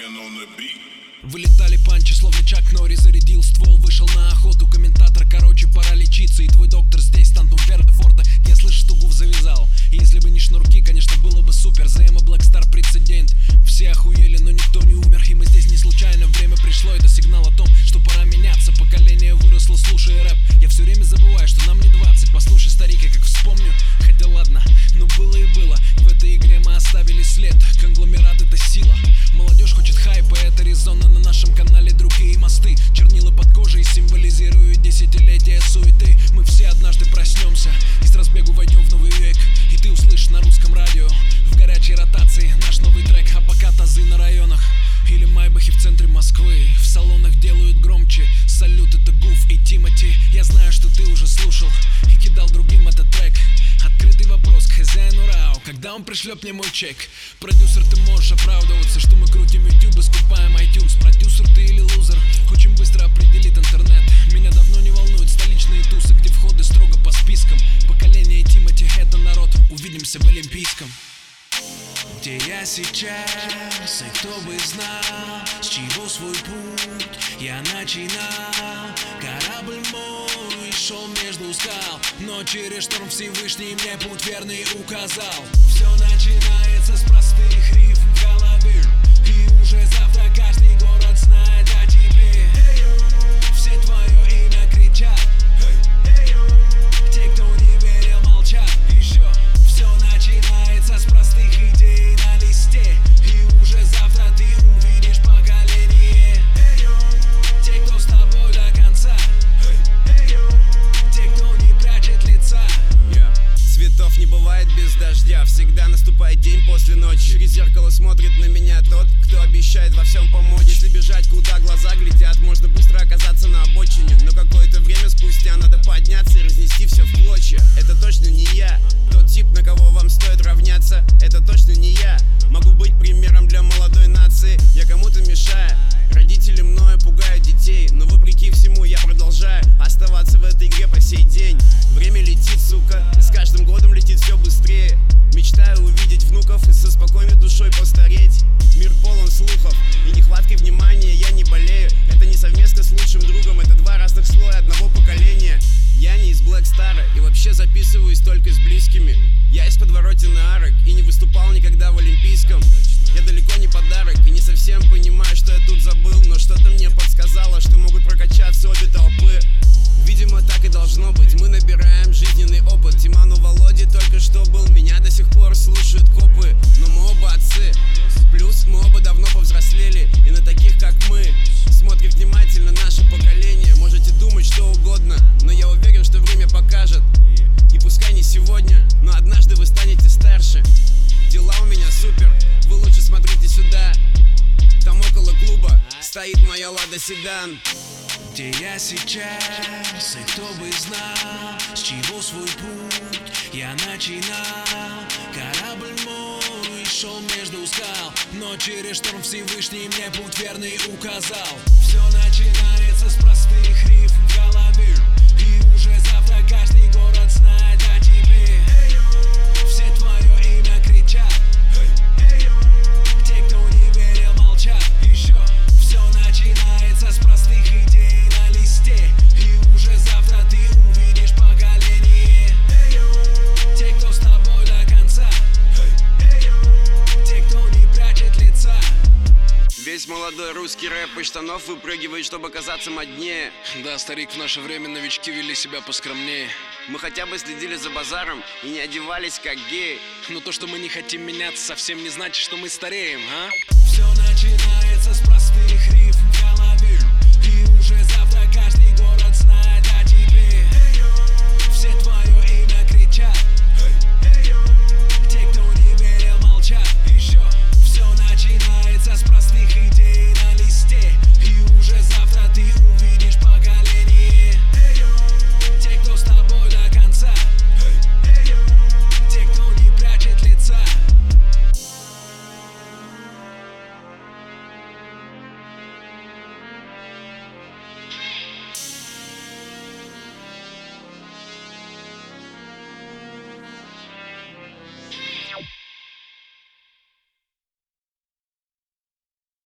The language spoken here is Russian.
King on the beat. Вылетали панчи, словно Чак Норри зарядил ствол, вышел на охоту. Комментатор, короче, пора лечиться. И твой доктор здесь, Тантум Вердефорта. Я слышу, что гуф завязал. И если бы не шнурки, конечно, было бы супер. ЗМ и Blackstar прецедент. Все охуели, но никто не умер. И мы здесь не случайно, время пришло. Это сигнал о том, что пора меняться. Поколение выросло, слушая рэп. Я все время забываю, что нам не 20. Послушай, старик, я как вспомню. Хотя ладно, но было и было. В этой игре мы оставили след. Конгломерат — это сила. Молодежь хочет хайпа, это резонно. На нашем канале другие мосты. Чернила под кожей символизируют десятилетия суеты. Мы все однажды проснемся и с разбегу войдем в новый век. И ты услышишь на русском радио в горячей ротации наш новый трек. А пока тазы на районах или майбахи в центре Москвы. В салонах делают громче. Салют, это Гуф и Тимати. Я знаю, что ты уже слушал и кидал другим этот трек. Открытый вопрос к хозяину Рау: когда он пришлет мне мой чек? Продюсер, ты можешь оправдываться, что мы крутим YouTube и скупаем iTunes. Продюсер ты или лузер? Очень быстро определит интернет. Меня давно не волнуют столичные тусы, где входы строго по спискам. Поколение Тимати — это народ. Увидимся в Олимпийском. Где я сейчас, и кто бы знал, с чего свой путь я начинал. Корабль мой шел между скал, но через шторм Всевышний мне путь верный указал. Все начинается с простых рифм в голове, и уже завтра каждый город знает о тебе. Все твое имя кричат, те, кто не верил, молчат. Еще все начинается с простых идей на листе, и уже завтра ты увидишь поколение. Те, кто с тобой до конца, те, кто не прячет лица. Цветов не бывает без дождя, всегда наступает день после ночи. Через зеркало смотрит на меня тот, кто обещает во всем помочь. Если бежать, куда глаза глядят, можно быстро оказаться на обочине. Но какое-то время спустя надо подняться и разнести все в клочья. Это точно не я, тот тип, на кого вам стоит равняться. Это точно не я, могу быть примером для молодой нации. Я кому-то мешаю, родители мною пугают детей, но вопреки всему я продолжаю оставаться в этой игре по сей день. Время летит, сука, с каждым годом летит все быстрее. Мечтаю увидеть внуков и со спокойной душой постареть. Мир полон слухов и нехваткой внимания я не болею. Это не совместно с лучшим другом, это два разных слоя одного поколения. Я не из Blackstar и вообще записываюсь только с близкими. Я из подворотен арок и не выступал никогда в Олимпийском. Я далеко не подарок и не совсем понимаю, что я тут забыл. Но что-то мне подсказало, что могут прокачаться обе толпы. Видимо, так и должно быть, мы набираем жизненный опыт. Тиману Володе только что был, меня до сих пор слушают копы. Но мы оба отцы, плюс мы оба давно повзрослели. И на таких, как мы, смотрит внимательно наше поколение. Можете думать что угодно, но я уверен, что время покажет. И пускай не сегодня, но однажды вы станете старше. Дела у меня супер, вы лучше смотрите сюда. Там около клуба стоит моя Лада Седан. Где я сейчас, и кто бы знал, с чего свой путь я начинал. Корабль мой шел между скал, но через шторм Всевышний мне путь верный указал. Все начинается с простых рифм в голове, и уже завтра каждый город знает о тебе. Все твое имя кричат, те, кто не верил, молчат. Еще все начинается с простых идей на листе, и уже завтра ты увидишь поколение. Те, кто с тобой до конца, те, кто не прячет лица. Весь молодой русский рэп из штанов выпрыгивает, чтобы казаться моднее. Да, старик, в наше время новички вели себя поскромнее. Мы хотя бы следили за базаром и не одевались как геи. Но то, что мы не хотим меняться, совсем не значит, что мы стареем, а?